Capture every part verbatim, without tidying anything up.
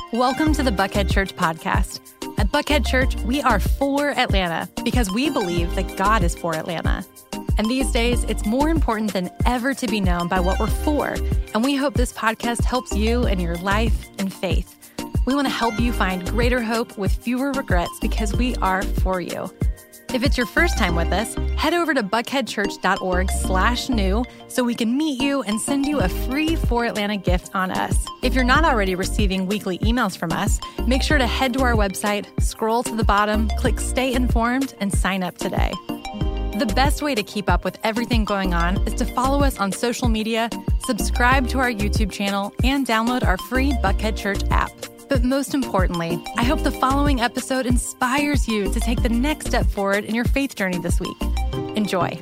Welcome to the Buckhead Church podcast. At Buckhead Church, we are for Atlanta because we believe that God is for Atlanta. And these days, it's more important than ever to be known by what we're for. And we hope this podcast helps you in your life and faith. We want to help you find greater hope with fewer regrets because we are for you. If it's your first time with us, head over to buckheadchurch.org slash new so we can meet you and send you a free For Atlanta gift on us. If you're not already receiving weekly emails from us, make sure to head to our website, scroll to the bottom, click Stay Informed, and sign up today. The best way to keep up with everything going on is to follow us on social media, subscribe to our YouTube channel, and download our free Buckhead Church app. But most importantly, I hope the following episode inspires you to take the next step forward in your faith journey this week. Enjoy.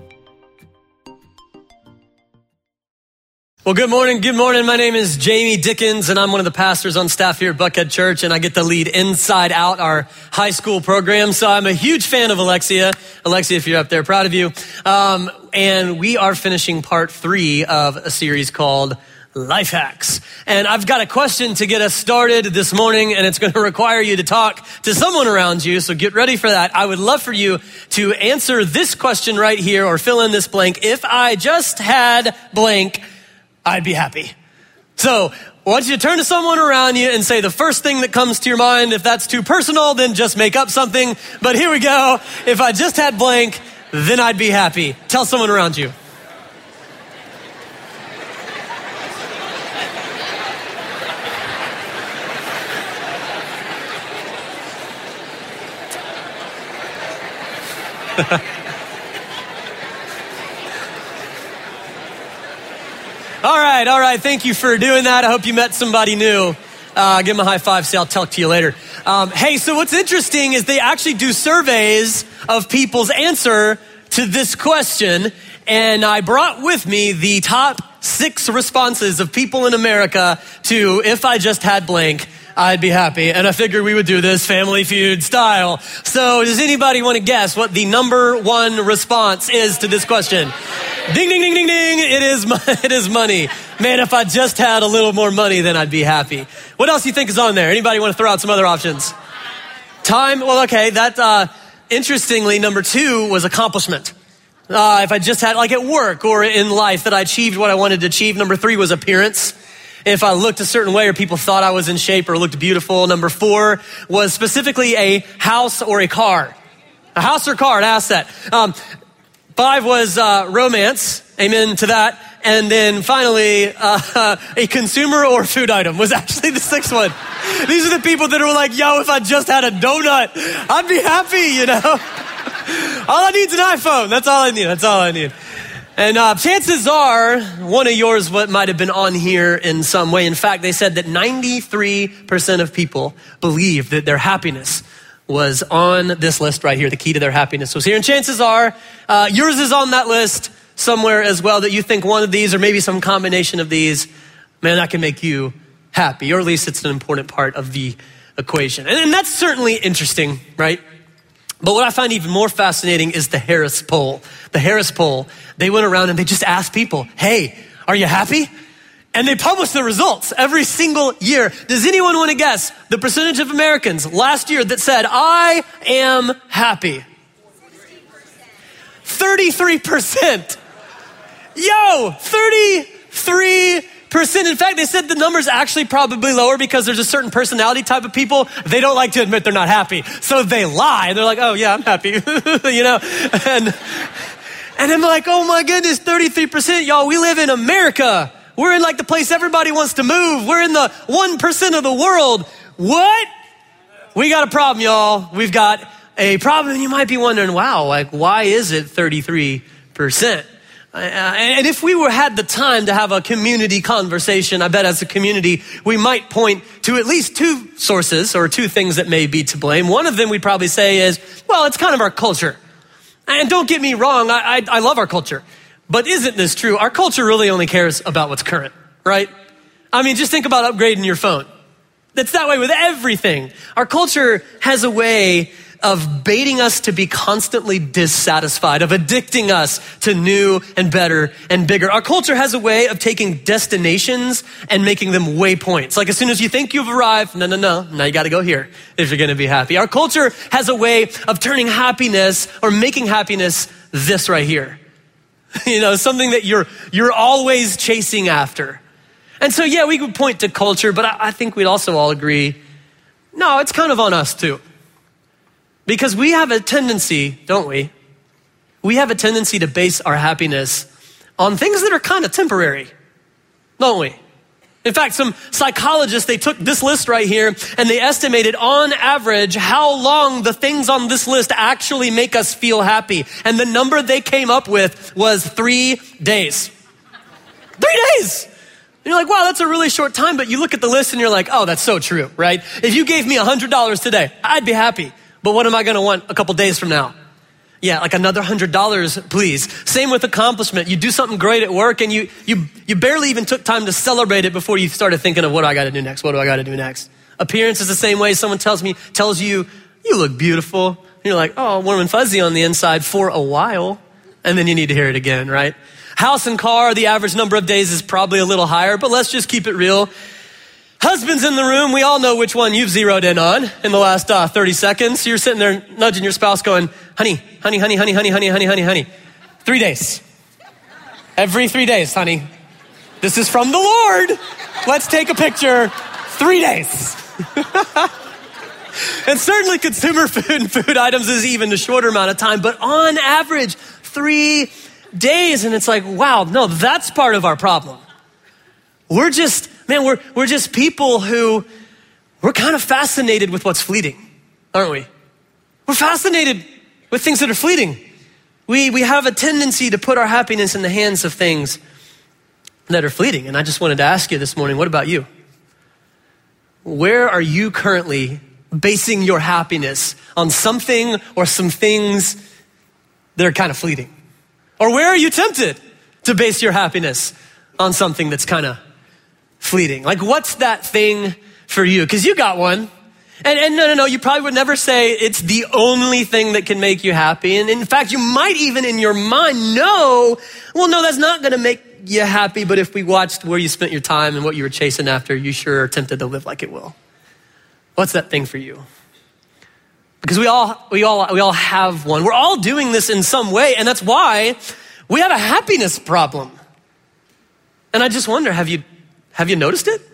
Well, good morning. Good morning. My name is Jamie Dickens, and I'm one of the pastors on staff here at Buckhead Church, and I get to lead Inside Out, our high school program. So I'm a huge fan of Alexia. Alexia, if you're up there, proud of you. Um, and we are finishing part three of a series called Life Hacks. And I've got a question to get us started this morning, and it's going to require you to talk to someone around you. So get ready for that. I would love for you to answer this question right here or fill in this blank. If I just had blank, I'd be happy. So I want you to turn to someone around you and say the first thing that comes to your mind. If that's too personal, then just make up something. But here we go. If I just had blank, then I'd be happy. Tell someone around you. All right, all right. Thank you for doing that. I hope you met somebody new. Uh, give them a high five. Say I'll talk to you later. Um, hey, so what's interesting is they actually do surveys of people's answer to this question. And I brought with me the top six responses of people in America to if I just had blank, I'd be happy. And I figured we would do this Family Feud style. So does anybody want to guess what the number one response is to this question? Ding, ding, ding, ding, ding. It is, it is money. Man, if I just had a little more money, then I'd be happy. What else do you think is on there? Anybody want to throw out some other options? Time? Well, okay. That, uh, interestingly, number two was accomplishment. Uh, if I just had, like at work or in life, that I achieved what I wanted to achieve. Number three was appearance. If I looked a certain way or people thought I was in shape or looked beautiful. Number four was specifically a house or a car. A house or car, an asset. Um, five was uh, romance. Amen to that. And then finally, uh, a consumer or food item was actually the sixth one. These are the people that are like, yo, if I just had a donut, I'd be happy, you know. All I need is an iPhone. That's all I need. That's all I need. And uh, chances are one of yours what might have been on here in some way. In fact, they said that ninety-three percent of people believe that their happiness was on this list right here. The key to their happiness was here. And chances are uh, yours is on that list somewhere as well, that you think one of these or maybe some combination of these, man, that can make you happy. Or at least it's an important part of the equation. And, and that's certainly interesting, right? But what I find even more fascinating is the Harris poll. The Harris poll, they went around and they just asked people, hey, are you happy? And they publish the results every single year. Does anyone want to guess the percentage of Americans last year that said, I am happy? thirty-three percent. Yo, thirty-three percent. In fact, they said the number's actually probably lower because there's a certain personality type of people. They don't like to admit they're not happy. So they lie. And they're like, oh yeah, I'm happy. you know? And, and I'm like, oh my goodness, thirty-three percent. Y'all, we live in America. We're in like the place everybody wants to move. We're in the one percent of the world. What? We got a problem, y'all. We've got a problem. And you might be wondering, wow, like why is it thirty-three percent? Uh, and if we were had the time to have a community conversation, I bet as a community, we might point to at least two sources or two things that may be to blame. One of them we'd probably say is, well, it's kind of our culture. And don't get me wrong, I, I, I love our culture. But isn't this true? Our culture really only cares about what's current, right? I mean, just think about upgrading your phone. It's that way with everything. Our culture has a way of baiting us to be constantly dissatisfied, of addicting us to new and better and bigger. Our culture has a way of taking destinations and making them waypoints. Like as soon as you think you've arrived, no, no, no, now you gotta go here if you're gonna be happy. Our culture has a way of turning happiness or making happiness this right here. You know, something that you're you're always chasing after. And so yeah, we could point to culture, but I, I think we'd also all agree, no, it's kind of on us too. Because we have a tendency, don't we? We have a tendency to base our happiness on things that are kind of temporary, don't we? In fact, some psychologists, they took this list right here and they estimated on average how long the things on this list actually make us feel happy. And the number they came up with was three days. Three days. And you're like, wow, that's a really short time. But you look at the list and you're like, oh, that's so true, right? If you gave me one hundred dollars today, I'd be happy. But what am I gonna want a couple days from now? Yeah, like another one hundred dollars, please. Same with accomplishment. You do something great at work and you you you barely even took time to celebrate it before you started thinking of what do I gotta do next? What do I gotta do next? Appearance is the same way. Someone tells me, tells you, you look beautiful. And you're like, oh, warm and fuzzy on the inside for a while. And then you need to hear it again, right? House and car, the average number of days is probably a little higher, but let's just keep it real. Husbands in the room, we all know which one you've zeroed in on in the last uh, thirty seconds. You're sitting there nudging your spouse going, honey, honey, honey, honey, honey, honey, honey, honey, honey. Three days. Every three days, honey. This is from the Lord. Let's take a picture. Three days. And certainly consumer food and food items is even a shorter amount of time, but on average, three days. And it's like, wow, no, that's part of our problem. We're just, man, we're we're just people who, we're kind of fascinated with what's fleeting, aren't we? We're fascinated with things that are fleeting. We we have a tendency to put our happiness in the hands of things that are fleeting. And I just wanted to ask you this morning, what about you? Where are you currently basing your happiness on something or some things that are kind of fleeting? Or where are you tempted to base your happiness on something that's kind of fleeting? Like what's that thing for you? Because you got one. And, and no, no, no, you probably would never say it's the only thing that can make you happy. And in fact, you might even in your mind know, well, no, that's not gonna make you happy. But if we watched where you spent your time and what you were chasing after, you sure are tempted to live like it will. What's that thing for you? Because we all, we all, we all have one. We're all doing this in some way. And that's why we have a happiness problem. And I just wonder, have you, have you noticed it?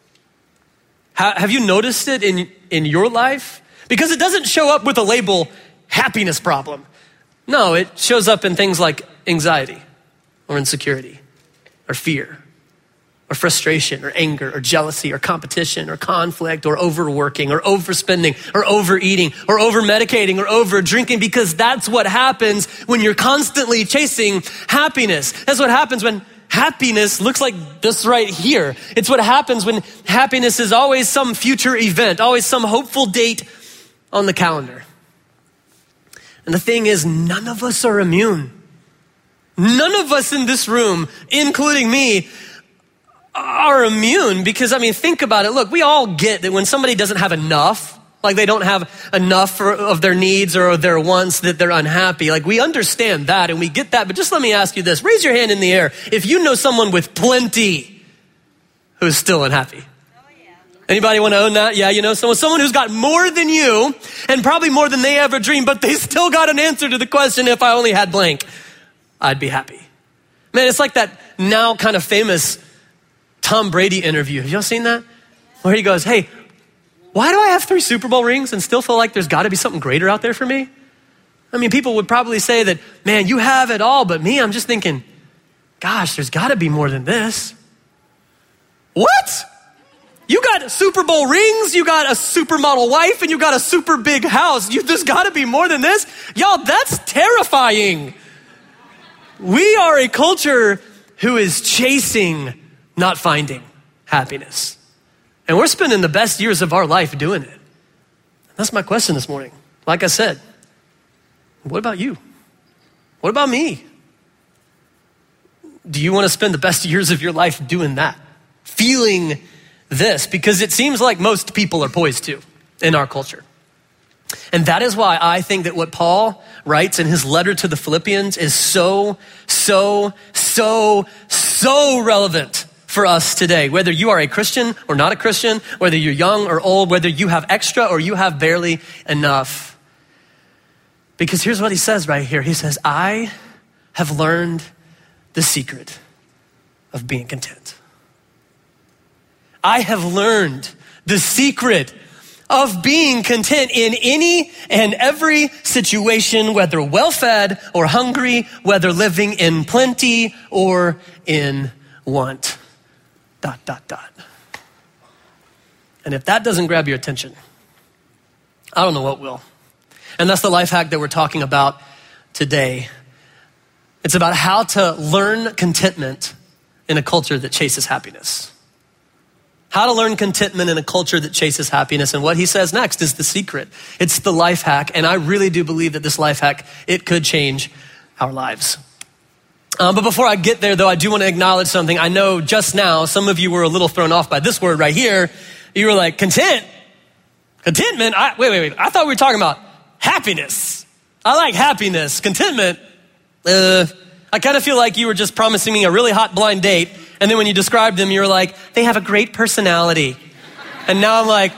Ha, have you noticed it in, in your life? Because it doesn't show up with a label, happiness problem. No, it shows up in things like anxiety or insecurity or fear or frustration or anger or jealousy or competition or conflict or overworking or overspending or overeating or overmedicating or overdrinking, because that's what happens when you're constantly chasing happiness. That's what happens when happiness looks like this right here. It's what happens when happiness is always some future event, always some hopeful date on the calendar. And the thing is, none of us are immune. None of us in this room, including me, are immune, because I mean, think about it. Look, we all get that when somebody doesn't have enough, like they don't have enough for, of their needs or their wants, that they're unhappy. Like we understand that and we get that. But just let me ask you this. Raise your hand in the air if you know someone with plenty who's still unhappy. Oh, yeah. Anybody want to own that? Yeah, you know someone, someone who's got more than you and probably more than they ever dreamed, but they still got an answer to the question, if I only had blank, I'd be happy. Man, it's like that now kind of famous Tom Brady interview. Have y'all seen that? Where he goes, hey, why do I have three Super Bowl rings and still feel like there's got to be something greater out there for me? I mean, people would probably say that, man, you have it all, but me, I'm just thinking, gosh, there's got to be more than this. What? You got Super Bowl rings, you got a supermodel wife, and you got a super big house. You, there's got to be more than this? Y'all, that's terrifying. We are a culture who is chasing, not finding happiness. And we're spending the best years of our life doing it. That's my question this morning. Like I said, what about you? What about me? Do you want to spend the best years of your life doing that? Feeling this? Because it seems like most people are poised to in our culture. And that is why I think that what Paul writes in his letter to the Philippians is so, so, so, so relevant for us today. Whether you are a Christian or not a Christian, whether you're young or old, whether you have extra or you have barely enough. Because here's what he says right here. He says, I have learned the secret of being content. I have learned the secret of being content in any and every situation, whether well-fed or hungry, whether living in plenty or in want. Dot, dot, dot. And if that doesn't grab your attention, I don't know what will. And that's the life hack that we're talking about today. It's about how to learn contentment in a culture that chases happiness. How to learn contentment in a culture that chases happiness. And what he says next is the secret. It's the life hack. And I really do believe that this life hack, it could change our lives. Um, but before I get there, though, I do want to acknowledge something. I know just now, some of you were a little thrown off by this word right here. You were like, content? Contentment? I, wait, wait, wait. I thought we were talking about happiness. I like happiness. Contentment? Uh, I kind of feel like you were just promising me a really hot blind date. And then when you described them, you were like, they have a great personality. And now I'm like,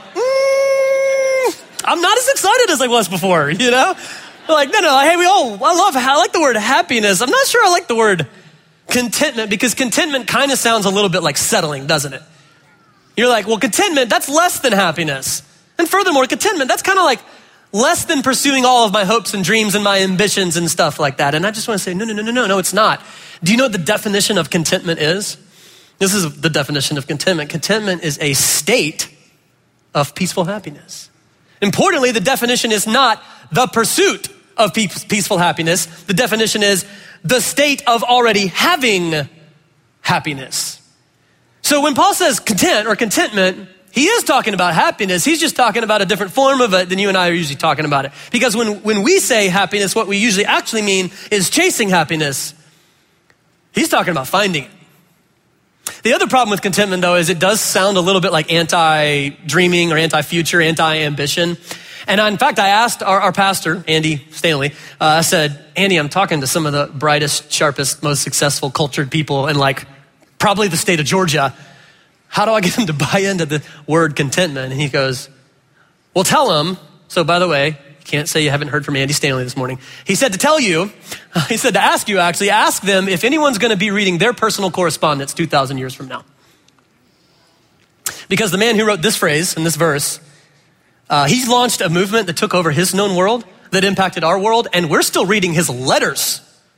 mm, I'm not as excited as I was before, you know? Like, no, no, hey, we all, I love, I like the word happiness. I'm not sure I like the word contentment because contentment kind of sounds a little bit like settling, doesn't it? You're like, well, contentment, that's less than happiness. And furthermore, contentment, that's kind of like less than pursuing all of my hopes and dreams and my ambitions and stuff like that. And I just want to say, no, no, no, no, no, no, it's not. Do you know what the definition of contentment is? This is the definition of contentment. Contentment is a state of peaceful happiness. Importantly, the definition is not the pursuit of peaceful happiness. The definition is the state of already having happiness. So when Paul says content or contentment, he is talking about happiness. He's just talking about a different form of it than you and I are usually talking about it. Because when, when we say happiness, what we usually actually mean is chasing happiness. He's talking about finding it. The other problem with contentment, though, is it does sound a little bit like anti-dreaming or anti-future, anti-ambition. And in fact, I asked our, our pastor, Andy Stanley, uh, I said, Andy, I'm talking to some of the brightest, sharpest, most successful, cultured people in like probably the state of Georgia. How do I get them to buy into the word contentment? And he goes, well, tell them. So by the way, you can't say you haven't heard from Andy Stanley this morning. He said to tell you, he said to ask you actually, ask them if anyone's going to be reading their personal correspondence two thousand years from now. Because the man who wrote this phrase and this verse, uh, he's launched a movement that took over his known world, that impacted our world, and we're still reading his letters.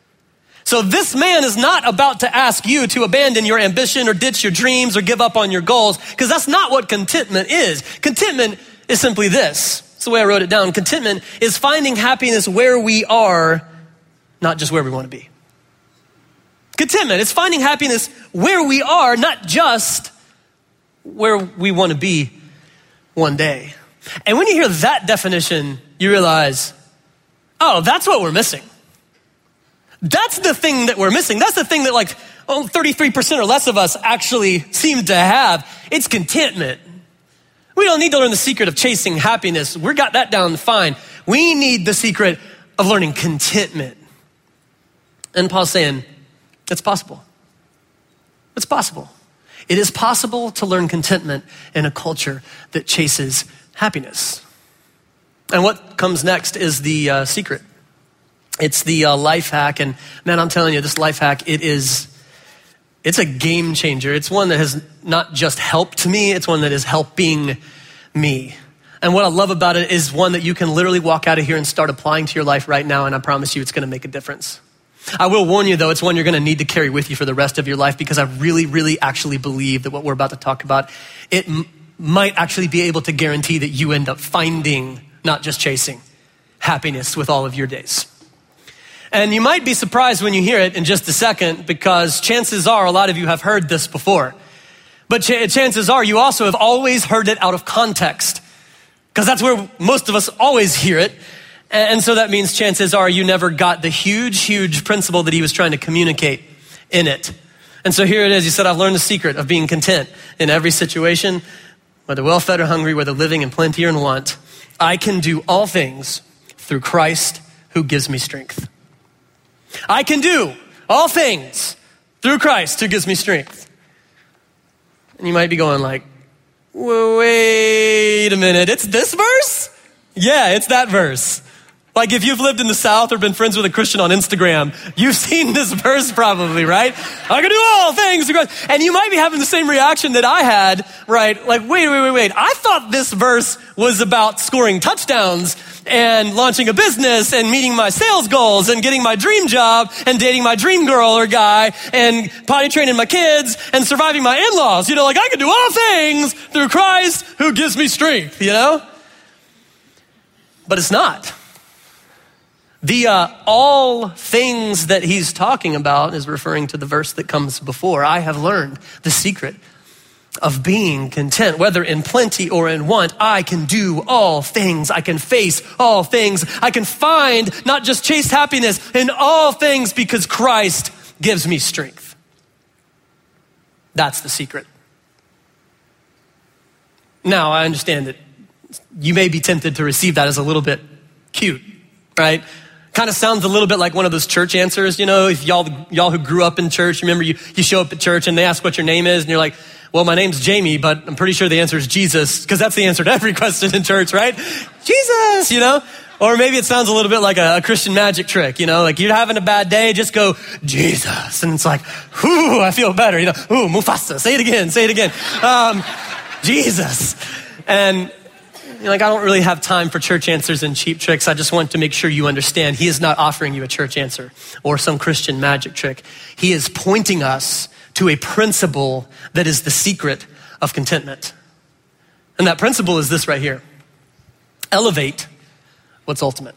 So this man is not about to ask you to abandon your ambition or ditch your dreams or give up on your goals, because that's not what contentment is. Contentment is simply this. That's the way I wrote it down. Contentment is finding happiness where we are, not just where we want to be. Contentment is finding happiness where we are, not just where we want to be one day. And when you hear that definition, you realize, oh, that's what we're missing. That's the thing that we're missing. That's the thing that like, oh, thirty-three percent or less of us actually seem to have. It's contentment. We don't need to learn the secret of chasing happiness. We got that down fine. We need the secret of learning contentment. And Paul's saying, it's possible. It's possible. It is possible to learn contentment in a culture that chases happiness. And what comes next is the uh, secret. It's the uh, life hack. And man, I'm telling you, this life hack, it is, it's a game changer. It's one that has not just helped me, it's one that is helping me. And what I love about it is one that you can literally walk out of here and start applying to your life right now. And I promise you it's gonna make a difference. I will warn you though, it's one you're gonna need to carry with you for the rest of your life, because I really, really actually believe that what we're about to talk about, it m- might actually be able to guarantee that you end up finding, not just chasing, happiness with all of your days. And you might be surprised when you hear it in just a second, because chances are a lot of you have heard this before. But ch- chances are you also have always heard it out of context, because that's where most of us always hear it. And, and so that means chances are you never got the huge, huge principle that he was trying to communicate in it. And so here it is. He said, I've learned the secret of being content in every situation, whether well-fed or hungry, whether living in plenty or in want. I can do all things through Christ who gives me strength. I can do all things through Christ who gives me strength. And you might be going like, wait a minute, it's this verse? Yeah, it's that verse. Like if you've lived in the South or been friends with a Christian on Instagram, you've seen this verse probably, right? I can do all things through Christ. And you might be having the same reaction that I had, right? Like, wait, wait, wait, wait. I thought this verse was about scoring touchdowns and launching a business and meeting my sales goals and getting my dream job and dating my dream girl or guy and potty training my kids and surviving my in-laws. You know, like I can do all things through Christ who gives me strength, you know? But it's not. The uh, all things that he's talking about is referring to the verse that comes before. I have learned the secret of being content, whether in plenty or in want. I can do all things. I can face all things. I can find, not just chase happiness, in all things because Christ gives me strength. That's the secret. Now, I understand that you may be tempted to receive that as a little bit cute, right? Kind of sounds a little bit like one of those church answers, you know, if y'all y'all who grew up in church, remember you, you show up at church and they ask what your name is and you're like, well, my name's Jamie, but I'm pretty sure the answer is Jesus, because that's the answer to every question in church, right? Jesus, you know? Or maybe it sounds a little bit like a, a Christian magic trick, you know, like you're having a bad day, just go, Jesus. And it's like, whoo, I feel better, you know, ooh, Mufasa, say it again, say it again. Um, Jesus. And you're like, I don't really have time for church answers and cheap tricks. I just want to make sure you understand he is not offering you a church answer or some Christian magic trick. He is pointing us to a principle that is the secret of contentment. And that principle is this right here. Elevate what's ultimate.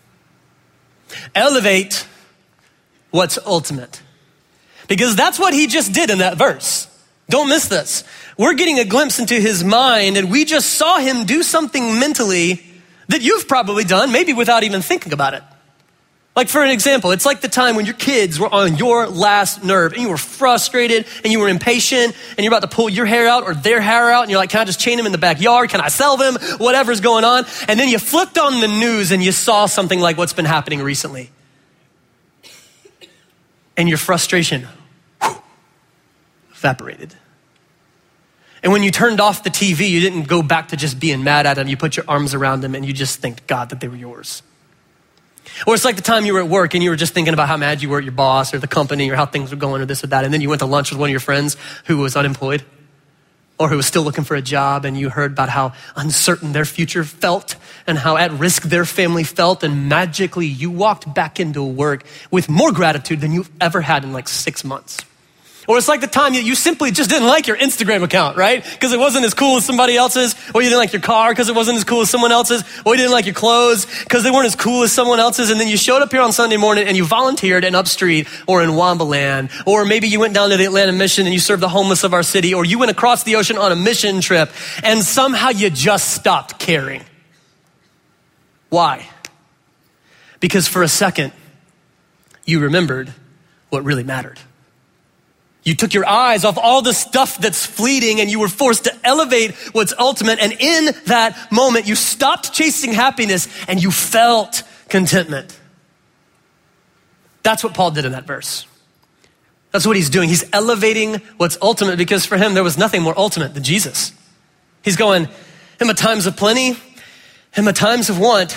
Elevate what's ultimate. Because that's what he just did in that verse. Don't miss this. We're getting a glimpse into his mind, and we just saw him do something mentally that you've probably done, maybe without even thinking about it. Like for an example, it's like the time when your kids were on your last nerve and you were frustrated and you were impatient and you're about to pull your hair out or their hair out and you're like, can I just chain them in the backyard? Can I sell them? Whatever's going on. And then you flipped on the news and you saw something like what's been happening recently. And your frustration whew, evaporated. And when you turned off the T V, you didn't go back to just being mad at them. You put your arms around them and you just thanked God that they were yours. Or it's like the time you were at work and you were just thinking about how mad you were at your boss or the company or how things were going or this or that. And then you went to lunch with one of your friends who was unemployed or who was still looking for a job, and you heard about how uncertain their future felt and how at risk their family felt. And magically you walked back into work with more gratitude than you've ever had in like six months. Or it's like the time that you simply just didn't like your Instagram account, right? Because it wasn't as cool as somebody else's. Or you didn't like your car because it wasn't as cool as someone else's. Or you didn't like your clothes because they weren't as cool as someone else's. And then you showed up here on Sunday morning and you volunteered in Upstreet or in Wambaland. Or maybe you went down to the Atlanta Mission and you served the homeless of our city. Or you went across the ocean on a mission trip and somehow you just stopped caring. Why? Because for a second, you remembered what really mattered. You took your eyes off all the stuff that's fleeting and you were forced to elevate what's ultimate. And in that moment, you stopped chasing happiness and you felt contentment. That's what Paul did in that verse. That's what he's doing. He's elevating what's ultimate because for him, there was nothing more ultimate than Jesus. He's going, in my times of plenty, in my times of want,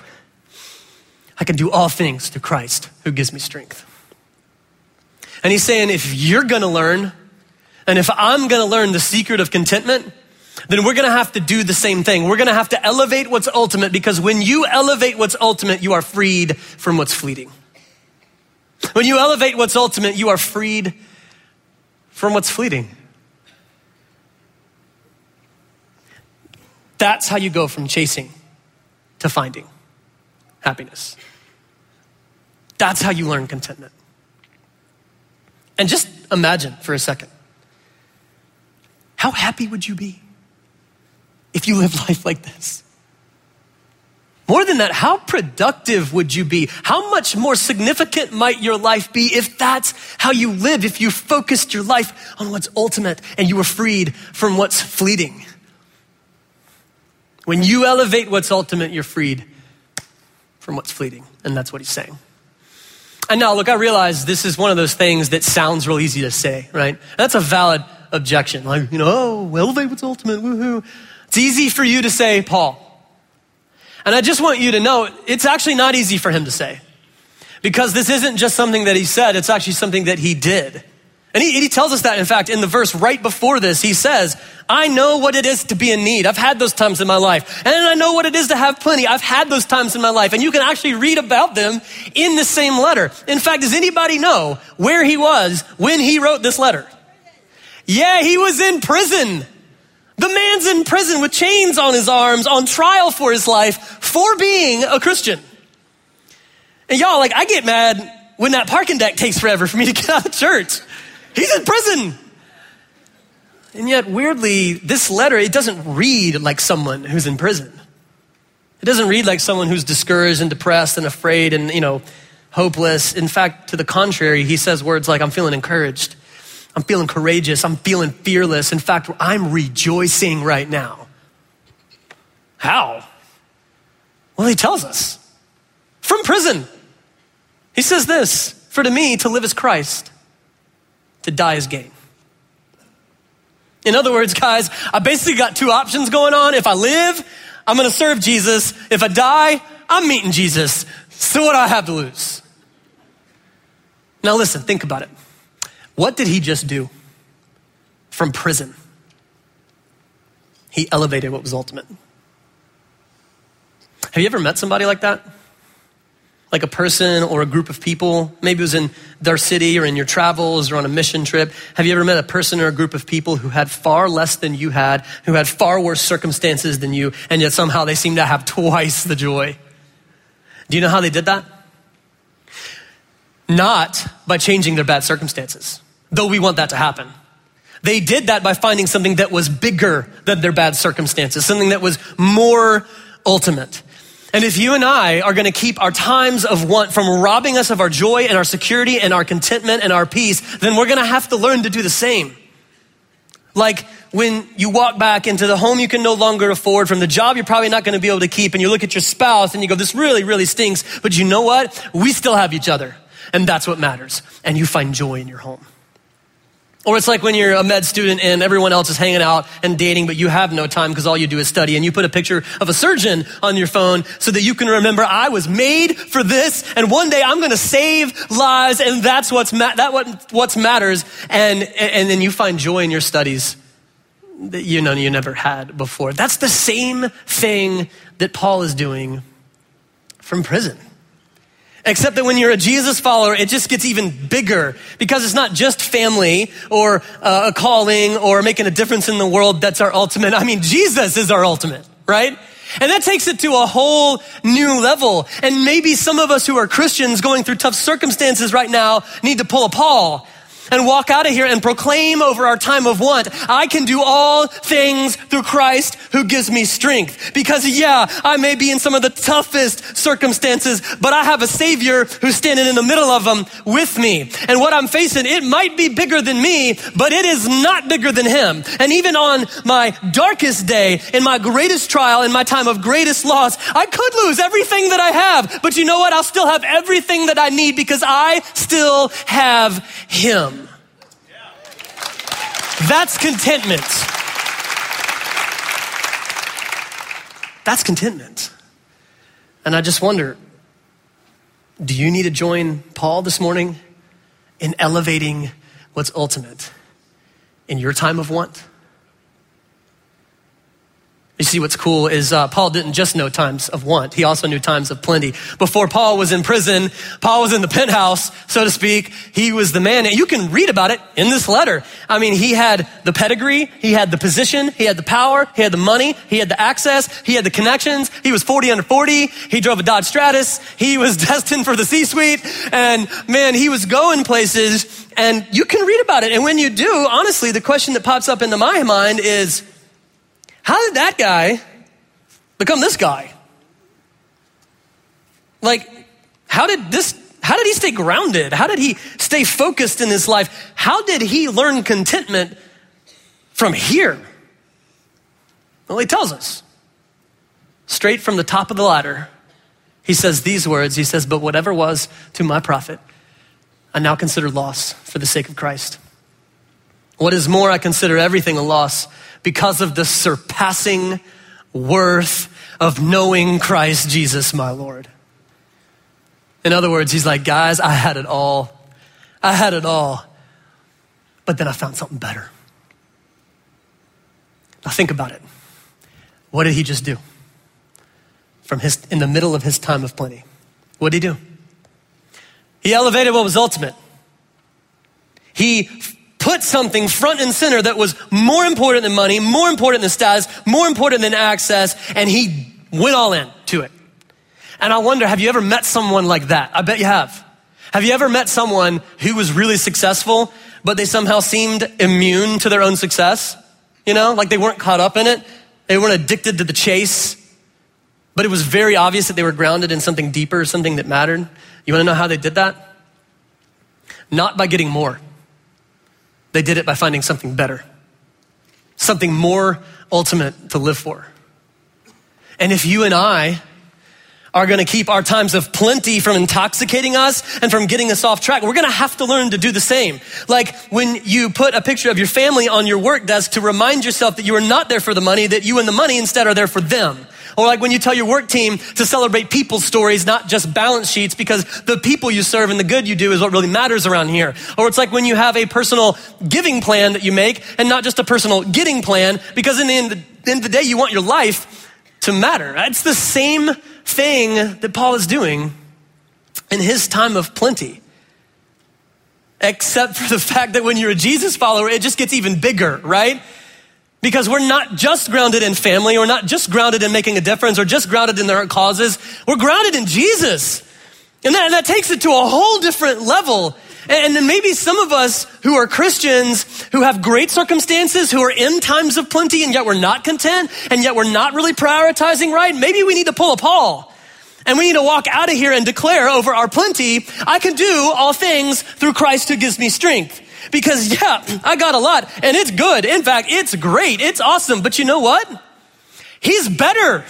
I can do all things through Christ who gives me strength. And he's saying, if you're gonna learn, and if I'm gonna learn the secret of contentment, then we're gonna have to do the same thing. We're gonna have to elevate what's ultimate, because when you elevate what's ultimate, you are freed from what's fleeting. When you elevate what's ultimate, you are freed from what's fleeting. That's how you go from chasing to finding happiness. That's how you learn contentment. And just imagine for a second, how happy would you be if you lived life like this? More than that, how productive would you be? How much more significant might your life be if that's how you live, if you focused your life on what's ultimate and you were freed from what's fleeting? When you elevate what's ultimate, you're freed from what's fleeting. And that's what he's saying. And now, look, I realize this is one of those things that sounds real easy to say, right? That's a valid objection. Like, you know, oh, elevate what's ultimate, woohoo. It's easy for you to say, Paul. And I just want you to know, it's actually not easy for him to say. Because this isn't just something that he said, it's actually something that he did. And he, he tells us that, in fact, in the verse right before this, he says, I know what it is to be in need. I've had those times in my life. And I know what it is to have plenty. I've had those times in my life. And you can actually read about them in the same letter. In fact, does anybody know where he was when he wrote this letter? Yeah, he was in prison. The man's in prison with chains on his arms, on trial for his life, for being a Christian. And y'all, like, I get mad when that parking deck takes forever for me to get out of church. He's in prison. And yet, weirdly, this letter, it doesn't read like someone who's in prison. It doesn't read like someone who's discouraged and depressed and afraid and, you know, hopeless. In fact, to the contrary, he says words like, I'm feeling encouraged. I'm feeling courageous. I'm feeling fearless. In fact, I'm rejoicing right now. How? Well, he tells us. From prison. He says this, for to me, to live is Christ. To die is gain. In other words, guys, I basically got two options going on. If I live, I'm gonna serve Jesus. If I die, I'm meeting Jesus. So what do I have to lose? Now listen, think about it. What did he just do? From prison, he elevated what was ultimate. Have you ever met somebody like that? Like a person or a group of people, maybe it was in their city or in your travels or on a mission trip. Have you ever met a person or a group of people who had far less than you had, who had far worse circumstances than you, and yet somehow they seem to have twice the joy? Do you know how they did that? Not by changing their bad circumstances, though we want that to happen. They did that by finding something that was bigger than their bad circumstances, something that was more ultimate. And if you and I are gonna keep our times of want from robbing us of our joy and our security and our contentment and our peace, then we're gonna have to learn to do the same. Like when you walk back into the home you can no longer afford, from the job you're probably not gonna be able to keep, and you look at your spouse and you go, this really, really stinks, but you know what? We still have each other, and that's what matters. And you find joy in your home. Or it's like when you're a med student and everyone else is hanging out and dating, but you have no time because all you do is study, and you put a picture of a surgeon on your phone so that you can remember, I was made for this, and one day I'm gonna save lives, and that's what's ma- that what what's matters. And and then you find joy in your studies that you know you never had before. That's the same thing that Paul is doing from prison. Except that when you're a Jesus follower, it just gets even bigger, because it's not just family or uh, a calling or making a difference in the world that's our ultimate. I mean, Jesus is our ultimate, right? And that takes it to a whole new level. And maybe some of us who are Christians going through tough circumstances right now need to pull a Paul and walk out of here and proclaim over our time of want, I can do all things through Christ who gives me strength. Because yeah, I may be in some of the toughest circumstances, but I have a Savior who's standing in the middle of them with me. And what I'm facing, it might be bigger than me, but it is not bigger than him. And even on my darkest day, in my greatest trial, in my time of greatest loss, I could lose everything that I have, but you know what? I'll still have everything that I need because I still have him. That's contentment. That's contentment. And I just wonder, do you need to join Paul this morning in elevating what's ultimate in your time of want? You see, what's cool is uh, Paul didn't just know times of want. He also knew times of plenty. Before Paul was in prison, Paul was in the penthouse, so to speak. He was the man, and you can read about it in this letter. I mean, he had the pedigree, he had the position, he had the power, he had the money, he had the access, he had the connections. He was forty under forty. He drove a Dodge Stratus. He was destined for the C-suite. And man, he was going places, and you can read about it. And when you do, honestly, the question that pops up into my mind is, how did that guy become this guy? Like, how did this, how did he stay grounded? How did he stay focused in his life? How did he learn contentment from here? Well, he tells us. straight from the top of the ladder, he says these words. He says, but whatever was to my profit, I now consider loss for the sake of Christ. What is more, I consider everything a loss because of the surpassing worth of knowing Christ Jesus, my Lord. In other words, he's like, guys, I had it all. I had it all. But then I found something better. Now think about it. What did he just do? From his, in the middle of his time of plenty. What did he do? He elevated what was ultimate. He put something front and center that was more important than money, more important than status, more important than access, and he went all in to it. And I wonder, have you ever met someone like that? I bet you have. Have you ever met someone who was really successful, but they somehow seemed immune to their own success? You know, like they weren't caught up in it. They weren't addicted to the chase, but it was very obvious that they were grounded in something deeper, something that mattered. You wanna know how they did that? Not by getting more. They did it by finding something better, something more ultimate to live for. And if you and I are gonna keep our times of plenty from intoxicating us and from getting us off track, we're gonna have to learn to do the same. Like when you put a picture of your family on your work desk to remind yourself that you are not there for the money, that you and the money instead are there for them. Or like when you tell your work team to celebrate people's stories, not just balance sheets, because the people you serve and the good you do is what really matters around here. Or it's like when you have a personal giving plan that you make and not just a personal getting plan, because in the end, the end of the day, you want your life to matter. It's the same thing that Paul is doing in his time of plenty. Except for the fact that when you're a Jesus follower, it just gets even bigger, right? Because we're not just grounded in family, we're not just grounded in making a difference, or just grounded in their causes. We're grounded in Jesus. And that, and that takes it to a whole different level. And then maybe some of us who are Christians, who have great circumstances, who are in times of plenty, and yet we're not content, and yet we're not really prioritizing right, maybe we need to pull a Paul. And we need to walk out of here and declare over our plenty, I can do all things through Christ who gives me strength. Because yeah, I got a lot and it's good. In fact, it's great. It's awesome. But you know what? He's better.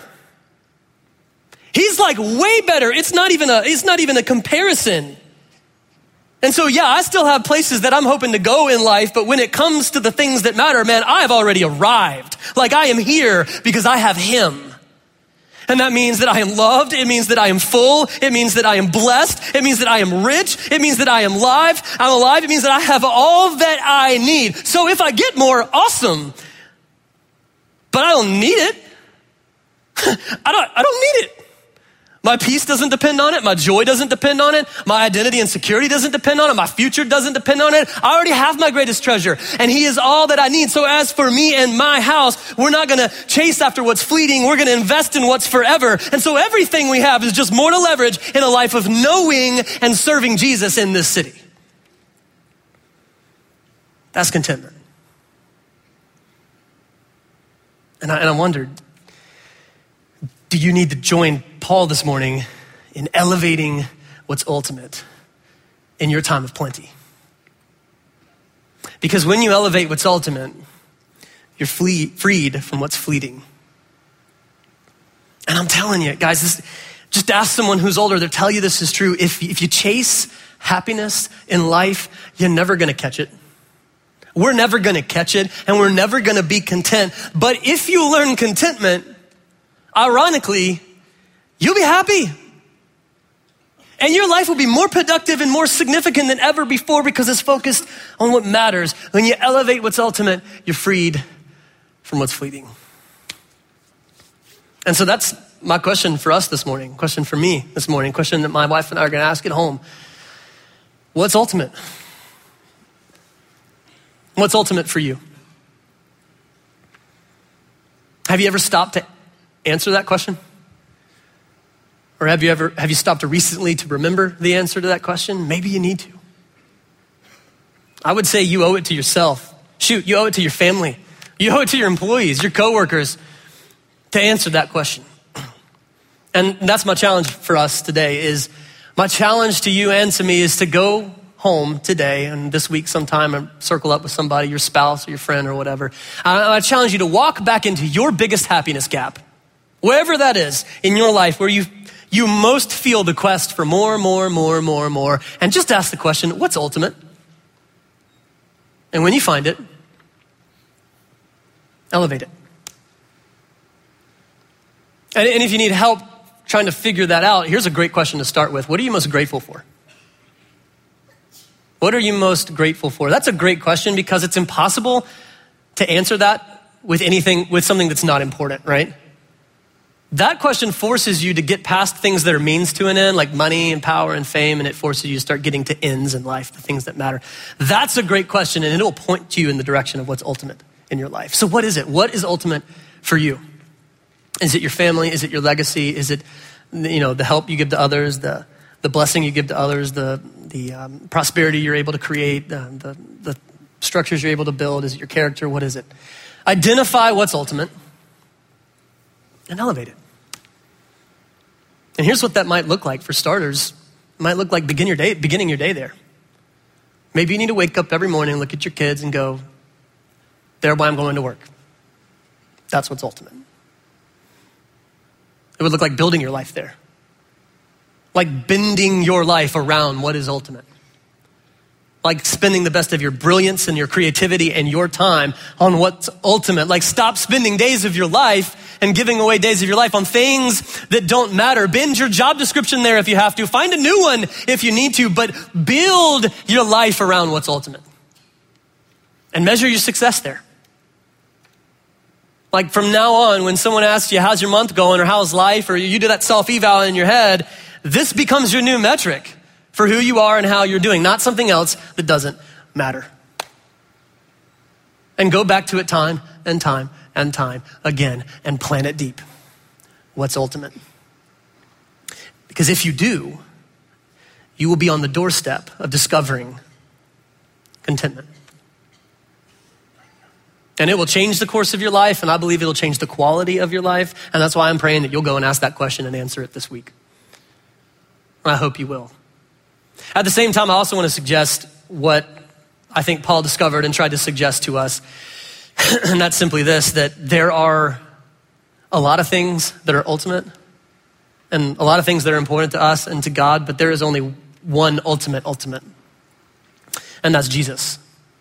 He's like way better. It's not even a, it's not even a comparison. And so yeah, I still have places that I'm hoping to go in life, but when it comes to the things that matter, man, I've already arrived. Like I am here because I have him. And that means that I am loved. It means that I am full. It means that I am blessed. It means that I am rich. It means that I am alive. I'm alive. It means that I have all that I need. So if I get more, awesome. But I don't need it. I don't, I don't need it. My peace doesn't depend on it. My joy doesn't depend on it. My identity and security doesn't depend on it. My future doesn't depend on it. I already have my greatest treasure, and he is all that I need. So as for me and my house, we're not gonna chase after what's fleeting. We're gonna invest in what's forever. And so everything we have is just more to leverage in a life of knowing and serving Jesus in this city. That's contentment. And I, and I wondered, do you need to join Paul this morning in elevating what's ultimate in your time of plenty? Because when you elevate what's ultimate, you're flee, freed from what's fleeting. And I'm telling you, guys, this, just ask someone who's older, they'll tell you this is true. If, if you chase happiness in life, you're never gonna catch it. We're never gonna catch it, and we're never gonna be content. But if you learn contentment, ironically, you'll be happy. And your life will be more productive and more significant than ever before because it's focused on what matters. When you elevate what's ultimate, you're freed from what's fleeting. And so that's my question for us this morning, question for me this morning, question that my wife and I are gonna ask at home. What's ultimate? What's ultimate for you? Have you ever stopped to answer that question? Or have you ever, have you stopped recently to remember the answer to that question? Maybe you need to. I would say you owe it to yourself. Shoot, you owe it to your family. You owe it to your employees, your coworkers to answer that question. And that's my challenge for us today is, my challenge to you and to me is to go home today and this week sometime and circle up with somebody, your spouse or your friend or whatever. I, I challenge you to walk back into your biggest happiness gap. Wherever that is in your life where you you most feel the quest for more, more, more, more, more, and just ask the question, what's ultimate? And when you find it, elevate it. And, and if you need help trying to figure that out, here's a great question to start with. What are you most grateful for? What are you most grateful for? That's a great question because it's impossible to answer that with anything, with something that's not important, right? That question forces you to get past things that are means to an end, like money and power and fame, and it forces you to start getting to ends in life, the things that matter. That's a great question, and it'll point you in the direction of what's ultimate in your life. So what is it? What is ultimate for you? Is it your family? Is it your legacy? Is it, you know, the help you give to others, the the blessing you give to others, the the um, prosperity you're able to create, the, the the structures you're able to build? Is it your character? What is it? Identify what's ultimate and elevate it. And here's what that might look like for starters. It might look like begin your day, beginning your day there. Maybe you need to wake up every morning, look at your kids and go, there why I'm going to work. That's what's ultimate. It would look like building your life there. Like bending your life around what is ultimate. Like spending the best of your brilliance and your creativity and your time on what's ultimate. Like stop spending days of your life and giving away days of your life on things that don't matter. Bend your job description there if you have to. Find a new one if you need to, but build your life around what's ultimate. And measure your success there. Like from now on, when someone asks you, how's your month going or how's life, or you do that self-eval in your head, this becomes your new metric for who you are and how you're doing, not something else that doesn't matter. And go back to it time and time and time again and plant it deep. What's ultimate? Because if you do, you will be on the doorstep of discovering contentment. And it will change the course of your life, and I believe it'll change the quality of your life. And that's why I'm praying that you'll go and ask that question and answer it this week. I hope you will. At the same time, I also want to suggest what I think Paul discovered and tried to suggest to us. And that's simply this, that there are a lot of things that are ultimate and a lot of things that are important to us and to God, but there is only one ultimate ultimate, and that's Jesus.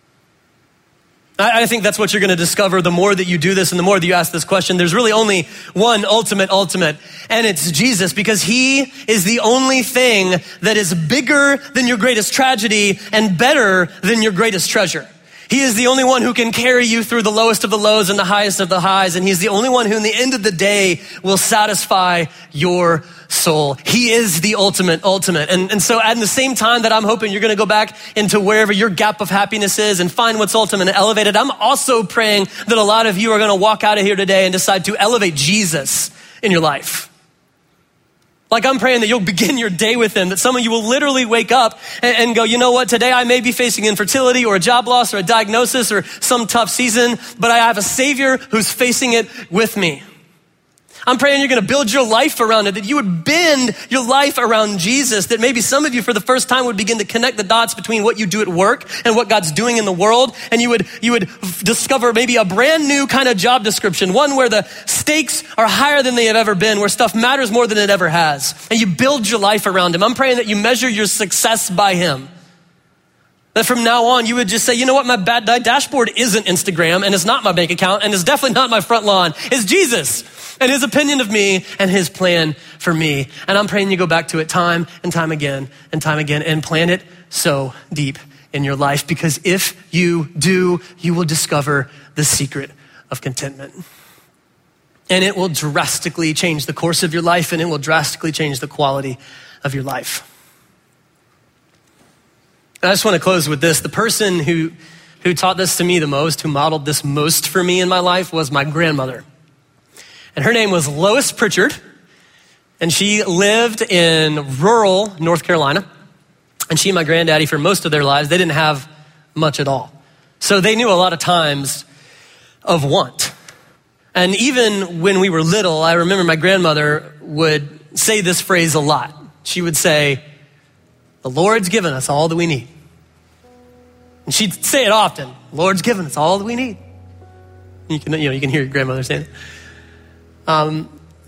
I think that's what you're going to discover the more that you do this and the more that you ask this question. There's really only one ultimate ultimate, and it's Jesus, because he is the only thing that is bigger than your greatest tragedy and better than your greatest treasure. He is the only one who can carry you through the lowest of the lows and the highest of the highs, and he's the only one who in the end of the day will satisfy your soul. He is the ultimate ultimate. And, and so at the same time that I'm hoping you're gonna go back into wherever your gap of happiness is and find what's ultimate and elevate it, I'm also praying that a lot of you are gonna walk out of here today and decide to elevate Jesus in your life. Like I'm praying that you'll begin your day with him, that some of you will literally wake up and, and go, you know what, today I may be facing infertility or a job loss or a diagnosis or some tough season, but I have a Savior who's facing it with me. I'm praying you're gonna build your life around it, that you would bend your life around Jesus, that maybe some of you for the first time would begin to connect the dots between what you do at work and what God's doing in the world, and you would you would discover maybe a brand new kind of job description, one where the stakes are higher than they have ever been, where stuff matters more than it ever has, and you build your life around him. I'm praying that you measure your success by him. That from now on, you would just say, you know what, my bad dashboard isn't Instagram, and it's not my bank account, and it's definitely not my front lawn. It's Jesus and his opinion of me and his plan for me. And I'm praying you go back to it time and time again and time again and plant it so deep in your life, because if you do, you will discover the secret of contentment. And it will drastically change the course of your life, and it will drastically change the quality of your life. And I just want to close with this. The person who, who taught this to me the most, who modeled this most for me in my life, was my grandmother. And her name was Lois Pritchard. And she lived in rural North Carolina. And she and my granddaddy, for most of their lives, they didn't have much at all. So they knew a lot of times of want. And even when we were little, I remember my grandmother would say this phrase a lot. She would say, the Lord's given us all that we need. And she'd say it often. Lord's given us all that we need. You can, you know, you can hear your grandmother saying it. Um,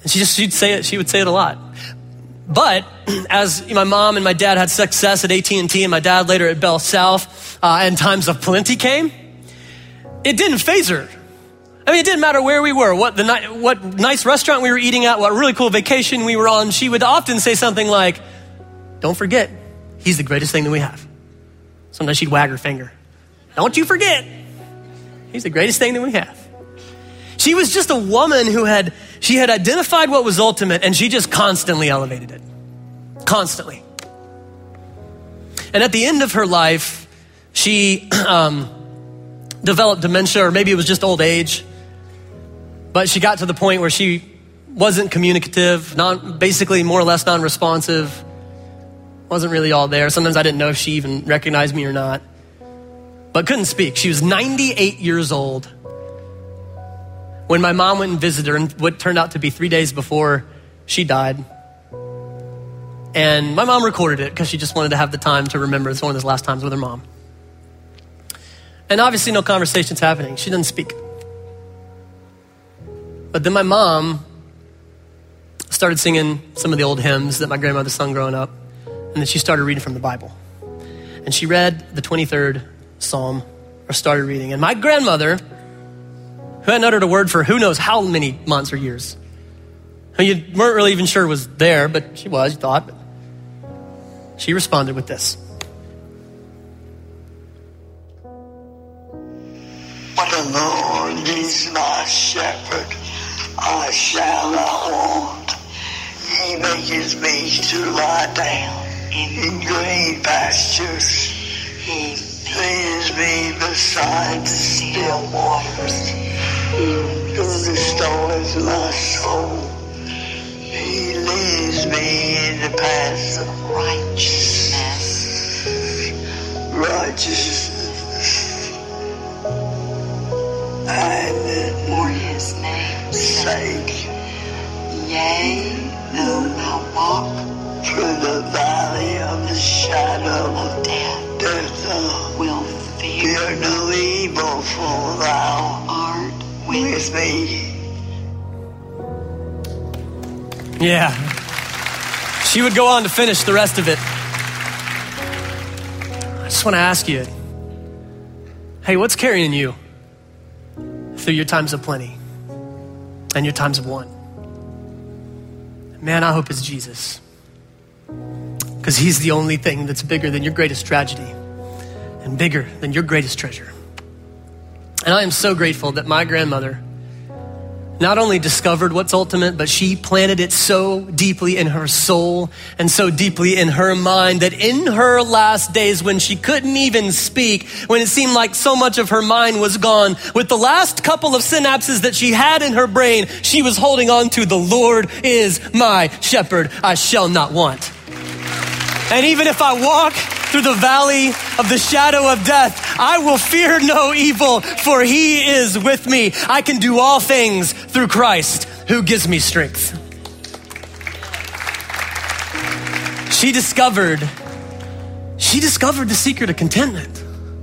And she just, she'd say it, she would say it a lot. But as my mom and my dad had success at A T and T and my dad later at Bell South, uh, and times of plenty came, it didn't faze her. I mean, it didn't matter where we were, what the ni- what nice restaurant we were eating at, what really cool vacation we were on. She would often say something like, don't forget, he's the greatest thing that we have. Sometimes she'd wag her finger. Don't you forget, he's the greatest thing that we have. She was just a woman who had, she had identified what was ultimate and she just constantly elevated it. Constantly. And at the end of her life, she um, developed dementia, or maybe it was just old age. But she got to the point where she wasn't communicative, non, basically more or less non-responsive, wasn't really all there. Sometimes I didn't know if she even recognized me or not, but couldn't speak. She was ninety-eight years old when my mom went and visited her, and what turned out to be three days before she died. And my mom recorded it because she just wanted to have the time to remember it's one of those last times with her mom. And obviously no conversation's happening. She doesn't speak. But then my mom started singing some of the old hymns that my grandmother sung growing up. And then she started reading from the Bible. And she read the twenty-third Psalm, or started reading. And my grandmother, who hadn't uttered a word for who knows how many months or years, who you weren't really even sure was there, but she was, you thought. But she responded with this. But the Lord is my shepherd, I shall not want. He maketh me to lie down in green pastures. He leads me beside the still waters. He restores my soul. He leads me in the paths of righteousness. Righteousness. And for his name's sake. Yea, though I walk through the valley of the shadow of death, death uh, will fear, fear no evil, for thou art with me. Yeah. She would go on to finish the rest of it. I just want to ask you, hey, what's carrying you through your times of plenty and your times of want? Man, I hope it's Jesus, because he's the only thing that's bigger than your greatest tragedy and bigger than your greatest treasure. And I am so grateful that my grandmother not only discovered what's ultimate, but she planted it so deeply in her soul and so deeply in her mind that in her last days, when she couldn't even speak, when it seemed like so much of her mind was gone, with the last couple of synapses that she had in her brain, she was holding on to, the Lord is my shepherd, I shall not want. And even if I walk through the valley of the shadow of death, I will fear no evil, for he is with me. I can do all things through Christ who gives me strength. She discovered, she discovered the secret of contentment.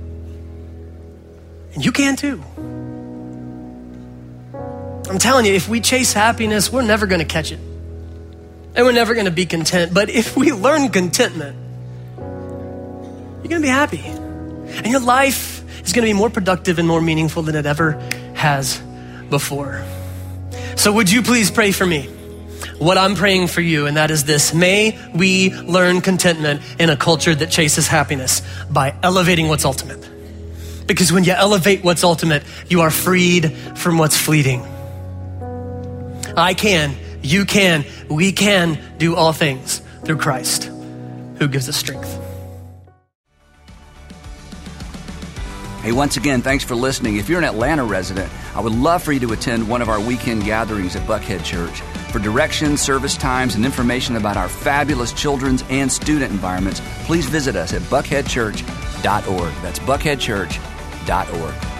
And you can too. I'm telling you, if we chase happiness, we're never gonna catch it. And we're never gonna be content. But if we learn contentment, you're gonna be happy. And your life is gonna be more productive and more meaningful than it ever has before. So would you please pray for me what I'm praying for you, and that is this: may we learn contentment in a culture that chases happiness by elevating what's ultimate. Because when you elevate what's ultimate, you are freed from what's fleeting. I can, you can, we can do all things through Christ who gives us strength. Hey, once again, thanks for listening. If you're an Atlanta resident, I would love for you to attend one of our weekend gatherings at Buckhead Church. For directions, service times, and information about our fabulous children's and student environments, please visit us at buckhead church dot org. That's buckhead church dot org.